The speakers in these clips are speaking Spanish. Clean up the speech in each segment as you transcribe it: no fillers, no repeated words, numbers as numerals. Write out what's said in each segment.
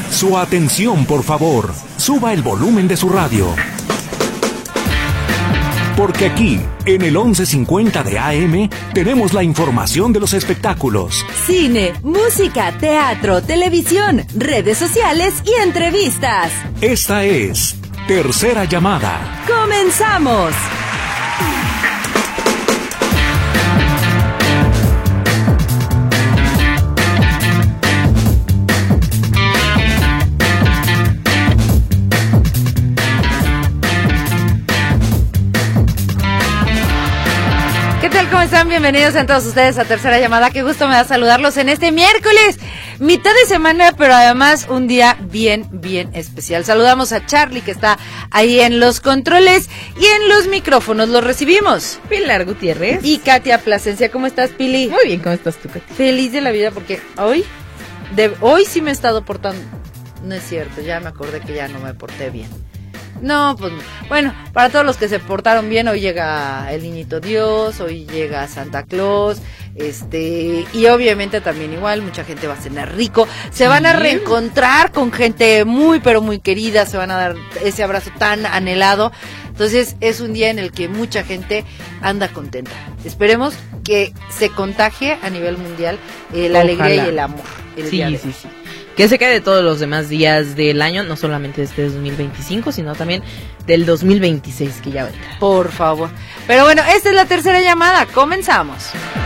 Su atención, por favor. Suba el volumen de su radio. Porque aquí, en el 1150 de AM, tenemos la información de los espectáculos. Cine, música, teatro, televisión, redes sociales y entrevistas. Esta es Tercera Llamada. ¡Comenzamos! ¿Qué tal? ¿Cómo están? Bienvenidos a todos ustedes a Tercera Llamada. Qué gusto me da saludarlos en este miércoles, mitad de semana, pero además un día bien especial. Saludamos a Charlie, que está ahí en los controles, y en los micrófonos los recibimos Pilar Gutiérrez y Katia Plasencia. ¿Cómo estás, Pili? Muy bien, ¿cómo estás tú, Katia? Feliz de la vida porque hoy sí me he estado portando. No es cierto, ya me acordé que ya no me porté bien. No, pues, bueno, para todos los que se portaron bien, hoy llega el Niñito Dios, hoy llega Santa Claus, y obviamente también igual, mucha gente va a cenar rico, se van a reencontrar con gente muy, pero muy querida, se van a dar ese abrazo tan anhelado. Entonces es un día en el que mucha gente anda contenta. Esperemos que se contagie a nivel mundial la alegría y el amor. Sí. Que se quede todos los demás días del año, no solamente este 2025, sino también del 2026 que ya va a entrar. Por favor. Pero bueno, esta es la tercera llamada. Comenzamos.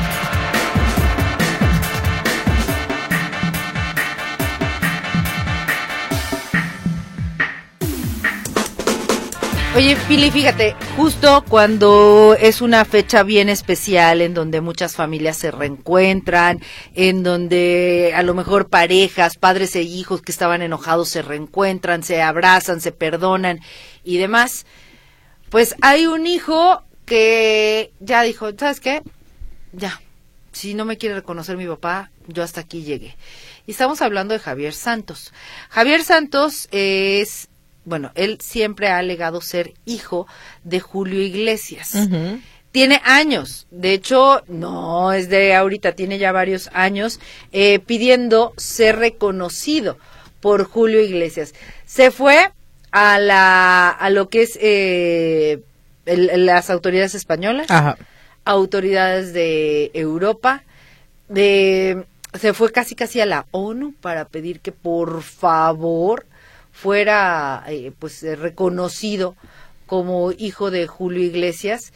Oye, Pili, fíjate, justo cuando es una fecha bien especial en donde muchas familias se reencuentran, en donde a lo mejor parejas, padres e hijos que estaban enojados se reencuentran, se abrazan, se perdonan y demás, pues hay un hijo que ya dijo, ¿sabes qué? Ya, si no me quiere reconocer mi papá, yo hasta aquí llegué. Y estamos hablando de Javier Santos. Javier Santos es... Bueno, él siempre ha alegado ser hijo de Julio Iglesias. Uh-huh. Tiene años, de hecho, no es de ahorita, tiene ya varios años pidiendo ser reconocido por Julio Iglesias. Se fue a lo que es las autoridades españolas, ajá, autoridades de Europa, se fue casi a la ONU para pedir que por favor fuera reconocido como hijo de Julio Iglesias,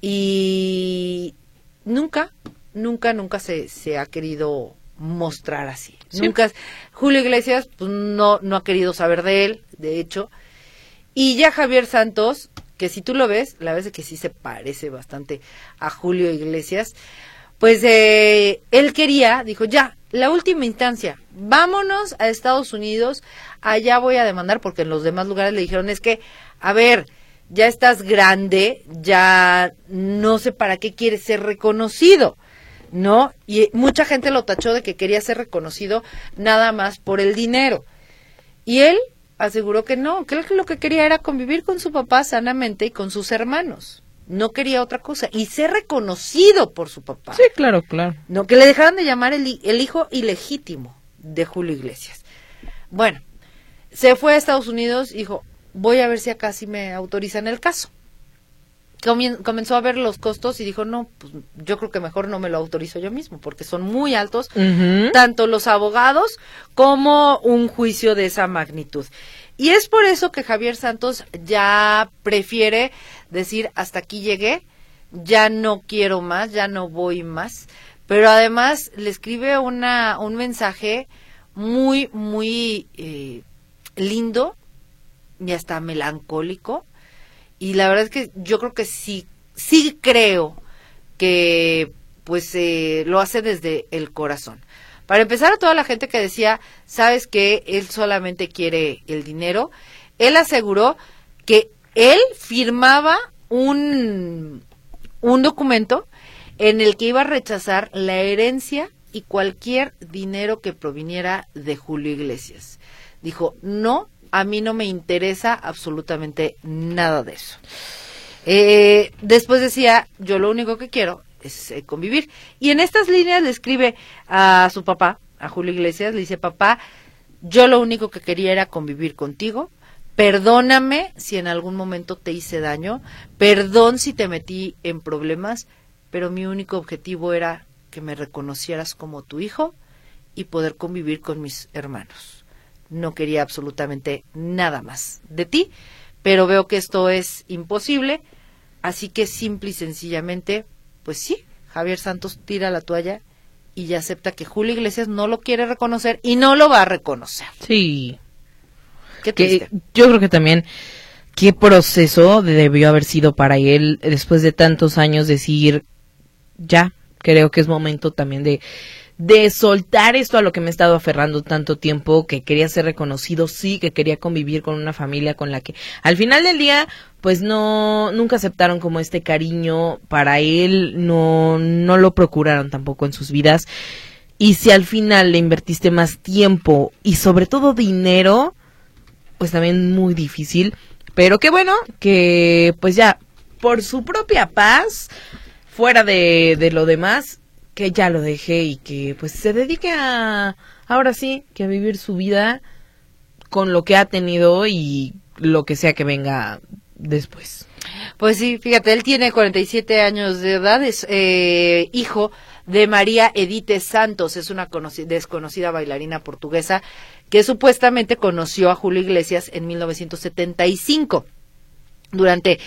y nunca se ha querido mostrar así. Sí. Nunca Julio Iglesias pues, no ha querido saber de él, de hecho, y ya Javier Santos, que si tú lo ves, la verdad es que sí se parece bastante a Julio Iglesias, pues él dijo ya, la última instancia, vámonos a Estados Unidos, allá voy a demandar, porque en los demás lugares le dijeron, es que, a ver, ya estás grande, ya no sé para qué quieres ser reconocido, ¿no? Y mucha gente lo tachó de que quería ser reconocido nada más por el dinero. Y él aseguró que no, que él lo que quería era convivir con su papá sanamente y con sus hermanos. No quería otra cosa, y ser reconocido por su papá. Sí, claro. No, que le dejaran de llamar el hijo ilegítimo de Julio Iglesias. Bueno, se fue a Estados Unidos, dijo, voy a ver si acá sí me autorizan el caso. Comenzó a ver los costos y dijo, no, pues yo creo que mejor no me lo autorizo yo mismo, porque son muy altos, uh-huh, tanto los abogados como un juicio de esa magnitud. Y es por eso que Javier Santos ya prefiere decir, hasta aquí llegué, ya no quiero más, ya no voy más. Pero además le escribe un mensaje muy lindo y hasta melancólico. Y la verdad es que yo creo que sí creo que pues lo hace desde el corazón. Para empezar, a toda la gente que decía, ¿sabes qué? Él solamente quiere el dinero. Él aseguró que él firmaba un documento en el que iba a rechazar la herencia y cualquier dinero que proviniera de Julio Iglesias. Dijo, no, a mí no me interesa absolutamente nada de eso. Después decía, yo lo único que quiero es convivir. Y en estas líneas le escribe a su papá, a Julio Iglesias, le dice, papá, yo lo único que quería era convivir contigo. Perdóname si en algún momento te hice daño, perdón si te metí en problemas, pero mi único objetivo era que me reconocieras como tu hijo y poder convivir con mis hermanos. No quería absolutamente nada más de ti, pero veo que esto es imposible, así que simple y sencillamente, pues sí, Javier Santos tira la toalla y ya acepta que Julio Iglesias no lo quiere reconocer y no lo va a reconocer. Sí. Qué triste. Yo creo que también qué proceso debió haber sido para él después de tantos años decir, ya, creo que es momento también de soltar esto a lo que me he estado aferrando tanto tiempo, que quería ser reconocido, sí, que quería convivir con una familia con la que al final del día pues nunca aceptaron como este cariño para él, no lo procuraron tampoco en sus vidas. Y si al final le invertiste más tiempo y sobre todo dinero, pues también muy difícil, pero qué bueno que pues ya por su propia paz, fuera de lo demás, que ya lo deje y que pues se dedique ahora sí, que a vivir su vida con lo que ha tenido y lo que sea que venga después. Pues sí, fíjate, él tiene 47 años de edad, es hijo de María Edith Santos, es una desconocida bailarina portuguesa que supuestamente conoció a Julio Iglesias en 1975 durante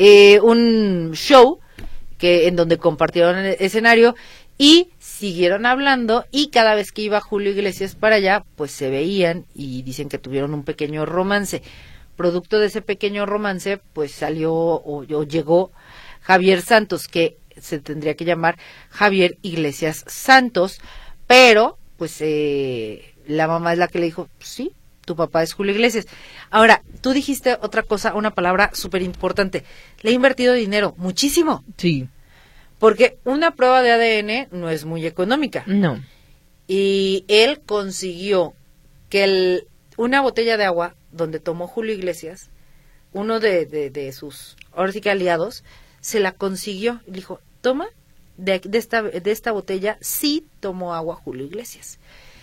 un show en donde compartieron el escenario y siguieron hablando, y cada vez que iba Julio Iglesias para allá, pues se veían y dicen que tuvieron un pequeño romance. Producto de ese pequeño romance, pues salió o llegó Javier Santos, que se tendría que llamar Javier Iglesias Santos, pero pues la mamá es la que le dijo, sí, tu papá es Julio Iglesias. Ahora, tú dijiste otra cosa, una palabra súper importante, le he invertido dinero, muchísimo. Sí. Porque una prueba de ADN no es muy económica. No. Y él consiguió que una botella de agua donde tomó Julio Iglesias, uno de sus, ahora sí que aliados, se la consiguió. Y dijo, toma, de esta botella sí tomó agua Julio Iglesias.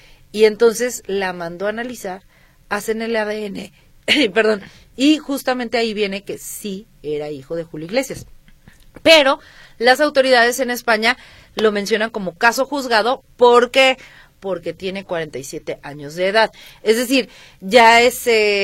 Y entonces la mandó a analizar, hacen el ADN, perdón, y justamente ahí viene que sí era hijo de Julio Iglesias. Pero las autoridades en España lo mencionan como caso juzgado porque tiene 47 años de edad. Es decir, ya es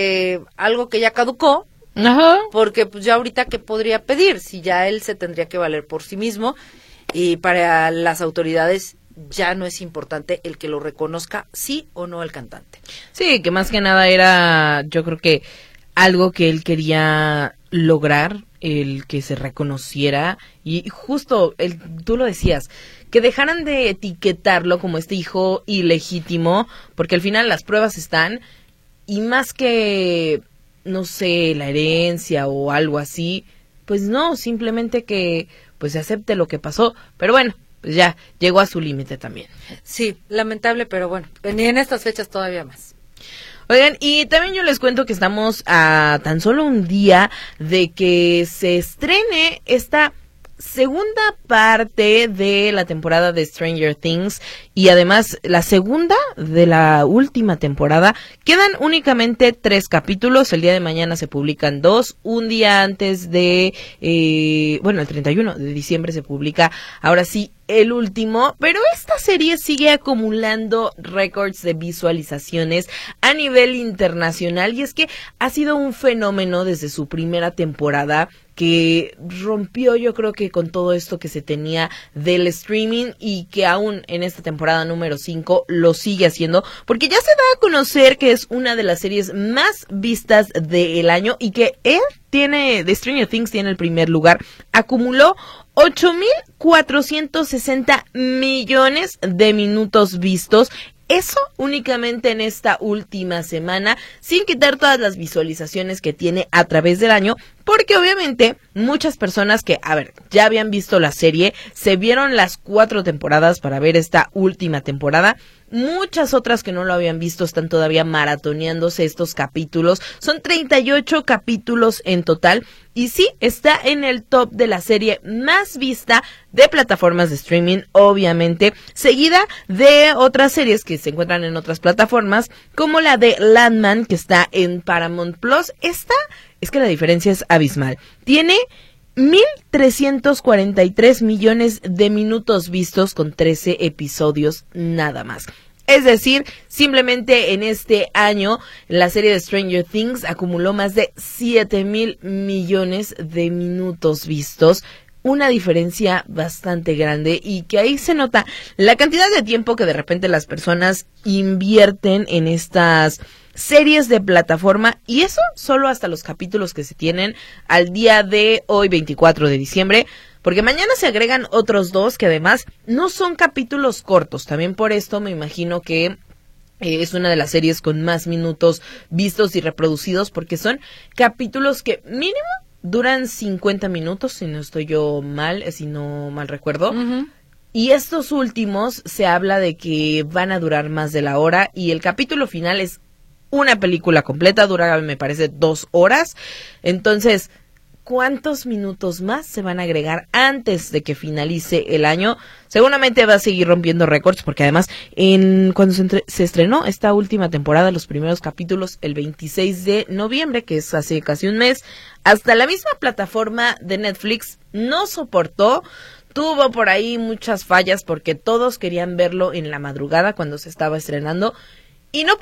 algo que ya caducó. Ajá. Porque pues ya ahorita ¿qué podría pedir? Si ya él se tendría que valer por sí mismo, y para las autoridades ya no es importante el que lo reconozca sí o no el cantante. Sí, que más que nada era, yo creo que algo que él quería lograr, el que se reconociera, y justo tú lo decías, que dejaran de etiquetarlo como este hijo ilegítimo, porque al final las pruebas están, y más que, no sé, la herencia o algo así, pues no, simplemente que pues se acepte lo que pasó, pero bueno, pues ya llegó a su límite también. Sí, lamentable, pero bueno, ni en estas fechas todavía más. Oigan, y también yo les cuento que estamos a tan solo un día de que se estrene esta segunda parte de la temporada de Stranger Things, y además la segunda de la última temporada. Quedan únicamente 3 capítulos, el día de mañana se publican 2, un día antes de, el 31 de diciembre se publica ahora sí el último, pero esta serie sigue acumulando récords de visualizaciones a nivel internacional, y es que ha sido un fenómeno desde su primera temporada, que rompió, yo creo que con todo esto que se tenía del streaming, y que aún en esta temporada número 5 lo sigue haciendo, porque ya se da a conocer que es una de las series más vistas del año, y que de Stranger Things tiene el primer lugar. Acumuló 8,460 millones de minutos vistos. Eso únicamente en esta última semana, sin quitar todas las visualizaciones que tiene a través del año, porque obviamente muchas personas que, ya habían visto la serie, se vieron las 4 temporadas para ver esta última temporada, Muchas otras que no lo habían visto están todavía maratoneándose estos capítulos. Son 38 capítulos en total. Y sí, está en el top de la serie más vista de plataformas de streaming, obviamente, seguida de otras series que se encuentran en otras plataformas, como la de Landman, que está en Paramount Plus. Esta, es que la diferencia es abismal. Tiene 1,343 millones de minutos vistos con 13 episodios nada más. Es decir, simplemente en este año la serie de Stranger Things acumuló más de 7,000 millones de minutos vistos. Una diferencia bastante grande y que ahí se nota la cantidad de tiempo que de repente las personas invierten en estas series de plataforma, y eso solo hasta los capítulos que se tienen al día de hoy, 24 de diciembre, porque mañana se agregan otros 2 que además no son capítulos cortos. También por esto me imagino que es una de las series con más minutos vistos y reproducidos, porque son capítulos que mínimo duran 50 minutos, si no estoy yo mal, si no mal recuerdo. Uh-huh. Y estos últimos se habla de que van a durar más de la hora, y el capítulo final es una película completa, dura me parece 2 horas. Entonces, ¿cuántos minutos más se van a agregar antes de que finalice el año? Seguramente va a seguir rompiendo récords, porque además cuando se estrenó esta última temporada, los primeros capítulos, el 26 de noviembre, que es hace casi un mes, hasta la misma plataforma de Netflix no soportó. Tuvo por ahí muchas fallas porque todos querían verlo en la madrugada cuando se estaba estrenando. Y no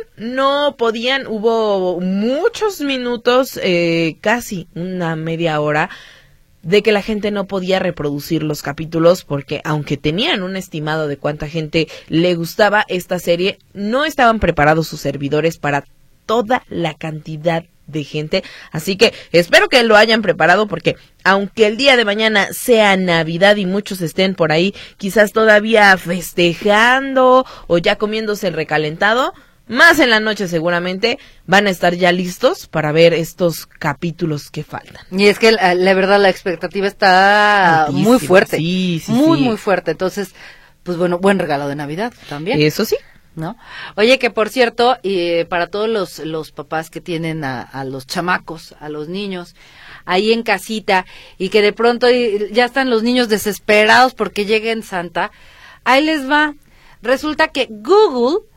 podían, hubo muchos minutos, casi una media hora, de que la gente no podía reproducir los capítulos, porque aunque tenían un estimado de cuánta gente le gustaba esta serie, no estaban preparados sus servidores para toda la cantidad de gente. Así que espero que lo hayan preparado, porque aunque el día de mañana sea Navidad y muchos estén por ahí quizás todavía festejando o ya comiéndose el recalentado, más en la noche seguramente van a estar ya listos para ver estos capítulos que faltan. Y es que la verdad la expectativa está altísima, muy fuerte, muy fuerte. Entonces, pues bueno, buen regalo de Navidad también. Eso sí, ¿no? Oye, que por cierto, para todos los papás que tienen a los chamacos, a los niños ahí en casita, y que de pronto ya están los niños desesperados porque llegue Santa, ahí les va. Resulta que Google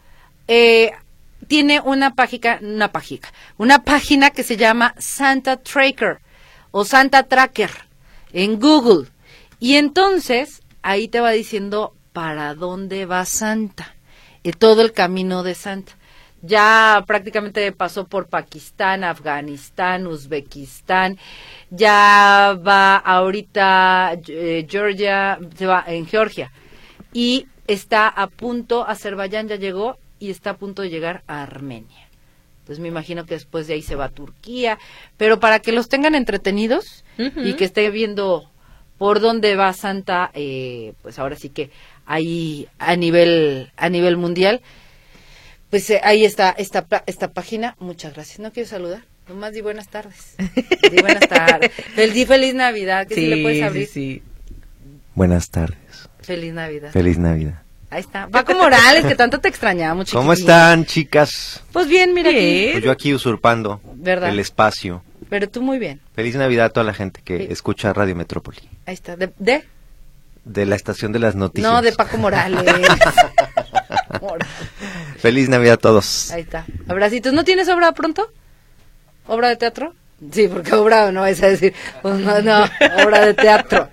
tiene una página que se llama Santa Tracker o Santa Tracker en Google, y entonces ahí te va diciendo para dónde va Santa. Todo el camino de Santa. Ya prácticamente pasó por Pakistán, Afganistán, Uzbekistán, ya va ahorita Georgia, se va en Georgia, y está a punto, Azerbaiyán ya llegó, y está a punto de llegar a Armenia. Entonces me imagino que después de ahí se va a Turquía, pero para que los tengan entretenidos y que esté viendo por dónde va Santa, pues ahora sí que ahí a nivel mundial, pues ahí está esta página. Muchas gracias. ¿No quieres saludar? Nomás di buenas tardes. Di buenas tardes. Feliz Navidad, que sí le puedes abrir. Sí. Buenas tardes. Feliz Navidad. Feliz Navidad. Ahí está. Paco Morales, que tanto te extrañamos, chiquitín. ¿Cómo están, chicas? Pues bien, mira aquí. Pues yo aquí usurpando ¿verdad? El espacio. Pero tú muy bien. Feliz Navidad a toda la gente que escucha Radio Metrópoli. Ahí está. De la estación de las noticias. No, de Paco Morales. Feliz Navidad a todos. Ahí está. Abracitos. ¿No tienes obra pronto? ¿Obra de teatro? Sí, porque obra no vais a decir. Pues no, obra de teatro.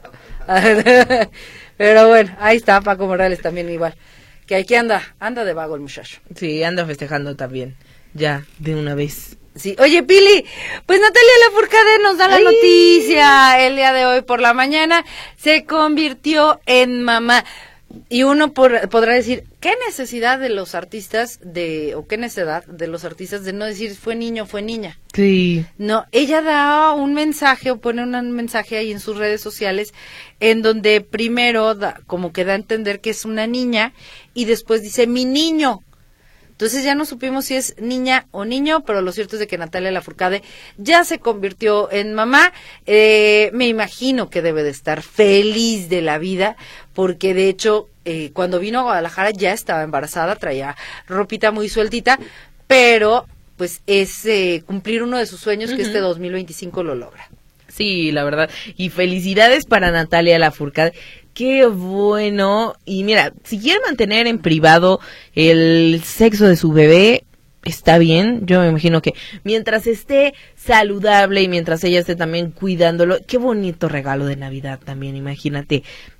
Pero bueno, ahí está Paco Morales también igual. Que aquí anda de vago el muchacho. Sí, anda festejando también. Ya, de una vez. Sí, oye, Pili, pues Natalia Lafourcade nos da la noticia. El día de hoy por la mañana se convirtió en mamá. Y uno podrá decir, ¿qué necesidad de los artistas o qué necedad de los artistas de no decir fue niño, fue niña? Sí. No, ella da un mensaje o pone un mensaje ahí en sus redes sociales en donde primero como que da a entender que es una niña y después dice mi niño. Entonces ya no supimos si es niña o niño, pero lo cierto es de que Natalia Lafourcade ya se convirtió en mamá. Me imagino que debe de estar feliz de la vida, porque de hecho cuando vino a Guadalajara ya estaba embarazada, traía ropita muy sueltita, pero pues es cumplir uno de sus sueños, que este 2025 lo logra. Sí, la verdad. Y felicidades para Natalia Lafourcade. Qué bueno. Y mira, si quiere mantener en privado el sexo de su bebé, está bien. Yo me imagino que mientras esté saludable y mientras ella esté también cuidándolo, qué bonito regalo de Navidad también, imagínate,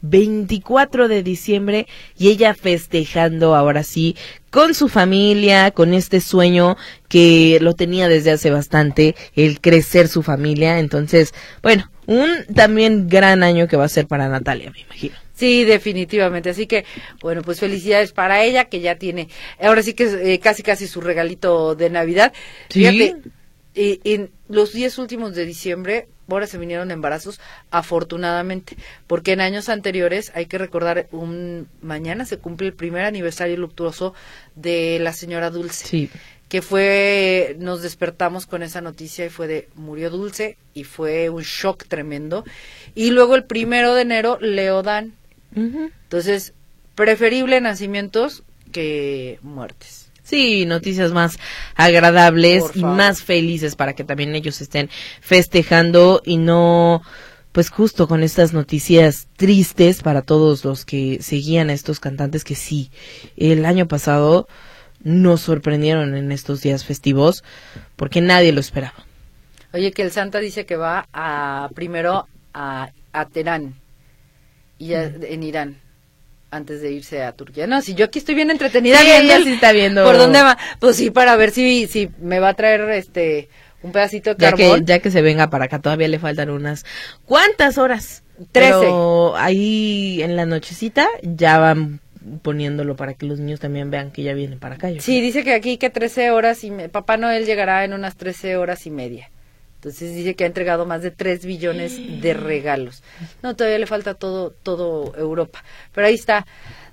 24 de diciembre y ella festejando ahora sí con su familia, con este sueño que lo tenía desde hace bastante, el crecer su familia. Entonces, bueno, un también gran año que va a ser para Natalia, me imagino. Sí, definitivamente. Así que, bueno, pues felicidades para ella, que ya tiene, ahora sí que casi su regalito de Navidad. ¿Sí? Fíjate, en los 10 últimos de diciembre, ahora se vinieron embarazos, afortunadamente, porque en años anteriores, hay que recordar, mañana se cumple el primer aniversario luctuoso de la señora Dulce. Sí. Que nos despertamos con esa noticia y murió Dulce, y fue un shock tremendo. Y luego el 1 de enero, Leo Dan. Entonces, preferible nacimientos que muertes. Sí, noticias más agradables y más felices para que también ellos estén festejando y no, pues justo con estas noticias tristes para todos los que seguían a estos cantantes que sí, el año pasado nos sorprendieron en estos días festivos porque nadie lo esperaba. Oye, que el Santa dice que va primero a Teherán y en Irán, antes de irse a Turquía. No, si yo aquí estoy bien entretenida. Sí, ella sí está viendo. ¿Por dónde va? Pues sí, para ver si me va a traer un pedacito de carbón. Ya que se venga para acá, todavía le faltan unas ¿cuántas horas? 13. Pero ahí en la nochecita ya van poniéndolo para que los niños también vean que ya vienen para acá. Sí, dice que aquí que 13 horas y Papá Noel llegará en unas 13 horas y media. Entonces dice que ha entregado más de 3 billones de regalos. No, todavía le falta todo Europa. Pero ahí está,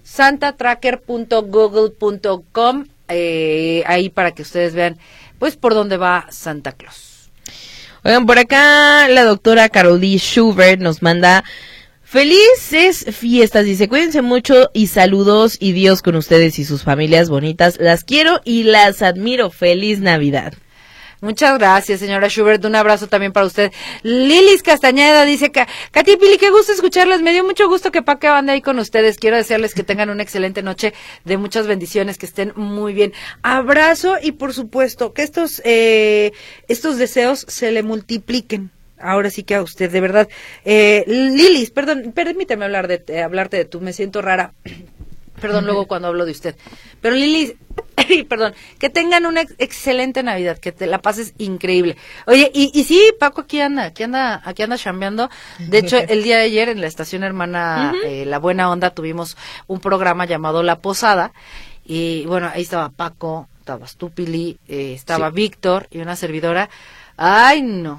santatracker.google.com, ahí para que ustedes vean, pues, por dónde va Santa Claus. Oigan, por acá la doctora Carolee Schubert nos manda felices fiestas, dice, cuídense mucho y saludos y Dios con ustedes y sus familias bonitas. Las quiero y las admiro. Feliz Navidad. Muchas gracias, señora Schubert. Un abrazo también para usted. Lilis Castañeda dice, Katy Pili, qué gusto escucharlas. Me dio mucho gusto que Paca ande ahí con ustedes. Quiero desearles que tengan una excelente noche de muchas bendiciones, que estén muy bien. Abrazo y, por supuesto, que estos deseos se le multipliquen. Ahora sí que a usted, de verdad. Lilis, perdón, permíteme hablarte de tú. Me siento rara. Perdón, luego cuando hablo de usted. Pero Lili, perdón, que tengan una excelente Navidad, que te la pases increíble. Oye, y sí, Paco aquí anda chambeando. De hecho, el día de ayer en la estación hermana La Buena Onda tuvimos un programa llamado La Posada. Y bueno, ahí estaba Paco, estabas tú, Pili, estaba Víctor y una servidora. ¡Ay, no!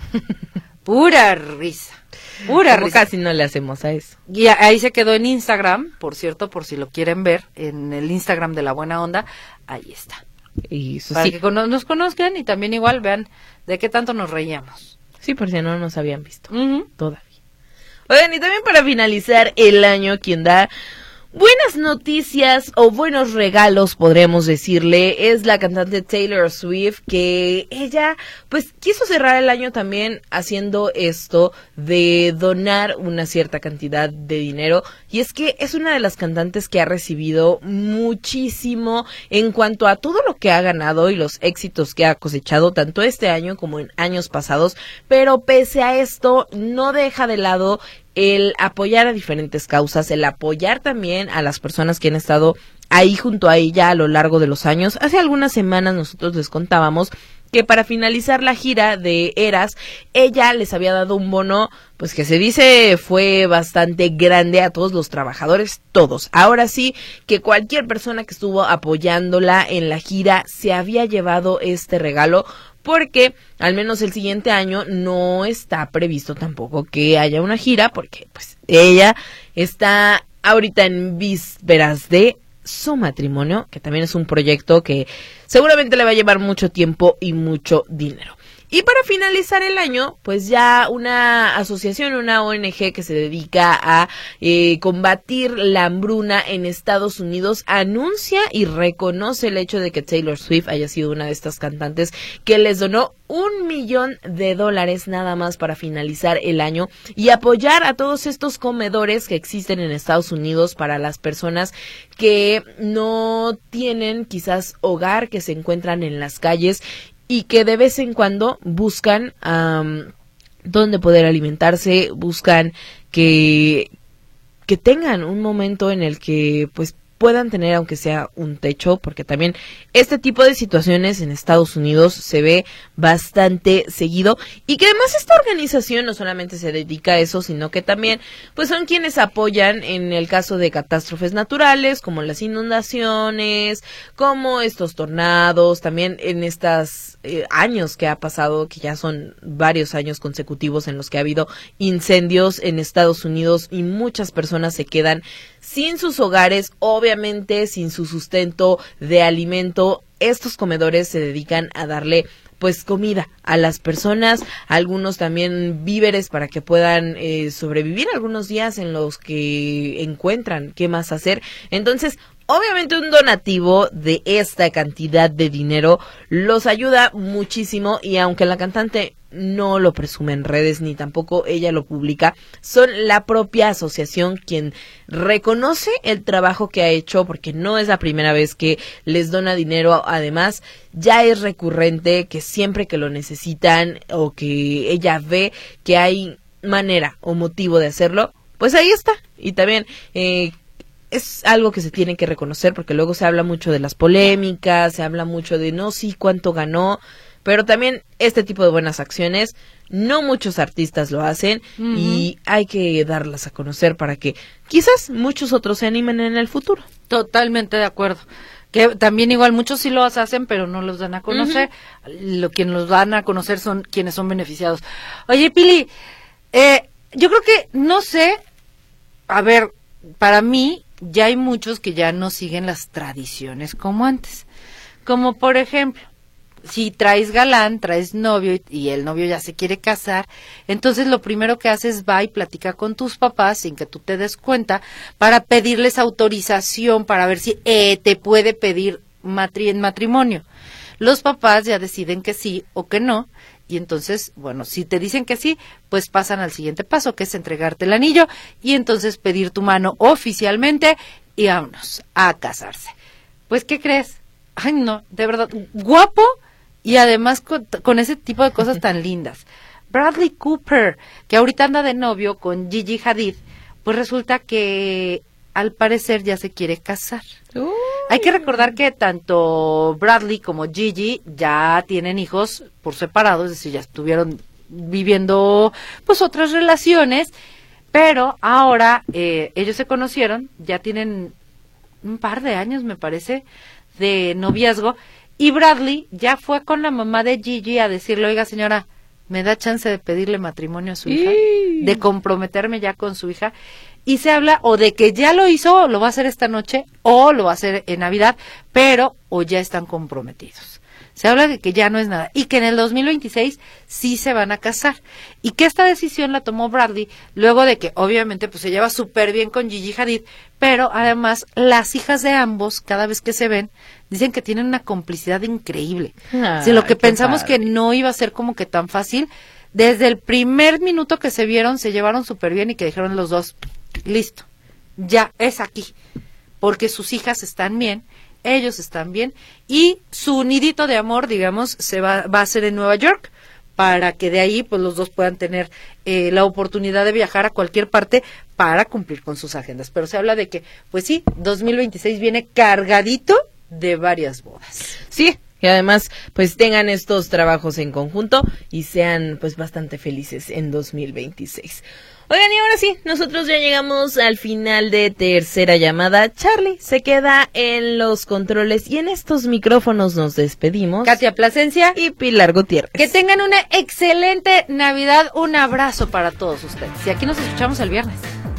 Pura risa. Pura risa. Casi no le hacemos a eso. Y ahí se quedó en Instagram, por cierto, por si lo quieren ver, en el Instagram de La Buena Onda, ahí está. Y eso para sí, que nos conozcan y también igual vean de qué tanto nos reíamos. Sí, por si no nos habían visto todavía. Oigan, y también para finalizar el año, quien da buenas noticias o buenos regalos, podríamos decirle, es la cantante Taylor Swift, que ella pues quiso cerrar el año también haciendo esto de donar una cierta cantidad de dinero, y es que es una de las cantantes que ha recibido muchísimo en cuanto a todo lo que ha ganado y los éxitos que ha cosechado tanto este año como en años pasados, pero pese a esto no deja de lado el apoyar a diferentes causas, el apoyar también a las personas que han estado ahí junto a ella a lo largo de los años. Hace algunas semanas nosotros les contábamos que para finalizar la gira de Eras, ella les había dado un bono, pues que se dice fue bastante grande a todos los trabajadores, todos. Ahora sí que cualquier persona que estuvo apoyándola en la gira se había llevado este regalo, porque al menos el siguiente año no está previsto tampoco que haya una gira, porque pues ella está ahorita en vísperas de su matrimonio, que también es un proyecto que seguramente le va a llevar mucho tiempo y mucho dinero. Y para finalizar el año, pues ya una asociación, una ONG que se dedica a combatir la hambruna en Estados Unidos anuncia y reconoce el hecho de que Taylor Swift haya sido una de estas cantantes que les donó $1 millón nada más para finalizar el año y apoyar a todos estos comedores que existen en Estados Unidos para las personas que no tienen quizás hogar, que se encuentran en las calles y que de vez en cuando buscan dónde poder alimentarse, buscan que tengan un momento en el que pues puedan tener aunque sea un techo, porque también este tipo de situaciones en Estados Unidos se ve bastante seguido y que además esta organización no solamente se dedica a eso, sino que también pues son quienes apoyan en el caso de catástrofes naturales como las inundaciones, como estos tornados, también en estos años que ha pasado, que ya son varios años consecutivos en los que ha habido incendios en Estados Unidos y muchas personas se quedan sin sus hogares, obviamente sin su sustento de alimento. Estos comedores se dedican a darle pues comida a las personas, algunos también víveres para que puedan sobrevivir algunos días en los que encuentran qué más hacer. Entonces, obviamente un donativo de esta cantidad de dinero los ayuda muchísimo y aunque la cantante no lo presume en redes ni tampoco ella lo publica, son la propia asociación quien reconoce el trabajo que ha hecho porque no es la primera vez que les dona dinero, además ya es recurrente que siempre que lo necesitan o que ella ve que hay manera o motivo de hacerlo, pues ahí está. Y también es algo que se tiene que reconocer porque luego se habla mucho de las polémicas, se habla mucho de no, sí, cuánto ganó, pero también este tipo de buenas acciones, no muchos artistas lo hacen y hay que darlas a conocer para que quizás muchos otros se animen en el futuro. Totalmente de acuerdo. Que también igual muchos sí lo hacen, pero no los dan a conocer. Quienes los dan a conocer son quienes son beneficiados. Oye, Pili, yo creo que, no sé, a ver, para mí ya hay muchos que ya no siguen las tradiciones como antes. Como por ejemplo, si traes galán, traes novio y el novio ya se quiere casar, entonces lo primero que haces va y platica con tus papás sin que tú te des cuenta para pedirles autorización para ver si te puede pedir en matrimonio. Los papás ya deciden que sí o que no y entonces, bueno, si te dicen que sí, pues pasan al siguiente paso que es entregarte el anillo y entonces pedir tu mano oficialmente y vámonos a casarse. Pues, ¿qué crees? Ay, no, de verdad, guapo. Y además con ese tipo de cosas tan lindas. Bradley Cooper, que ahorita anda de novio con Gigi Hadid, pues resulta que al parecer ya se quiere casar. Hay que recordar que tanto Bradley como Gigi ya tienen hijos por separado, es decir, ya estuvieron viviendo pues otras relaciones, pero ahora ellos se conocieron, ya tienen un par de años me parece de noviazgo. Y Bradley ya fue con la mamá de Gigi a decirle, oiga señora, ¿me da chance de pedirle matrimonio a su hija? De comprometerme ya con su hija. Y se habla o de que ya lo hizo, o lo va a hacer esta noche, o lo va a hacer en Navidad, pero o ya están comprometidos. Se habla de que ya no es nada. Y que en el 2026 sí se van a casar. Y que esta decisión la tomó Bradley luego de que obviamente pues se lleva súper bien con Gigi Hadid, pero además las hijas de ambos, cada vez que se ven, dicen que tienen una complicidad increíble. Si lo que pensamos que no iba a ser como que tan fácil, desde el primer minuto que se vieron, se llevaron súper bien y que dijeron los dos, listo, ya es aquí, porque sus hijas están bien, ellos están bien, y su nidito de amor, digamos, va a ser en Nueva York, para que de ahí pues los dos puedan tener la oportunidad de viajar a cualquier parte para cumplir con sus agendas. Pero se habla de que, pues sí, 2026 viene cargadito de varias bodas. Sí, y además pues tengan estos trabajos en conjunto y sean pues bastante felices en 2026. Oigan, y ahora sí, nosotros ya llegamos al final de Tercera Llamada. Charlie se queda en los controles y en estos micrófonos nos despedimos. Katia Plasencia y Pilar Gutiérrez. Que tengan una excelente Navidad. Un abrazo para todos ustedes. Y aquí nos escuchamos el viernes.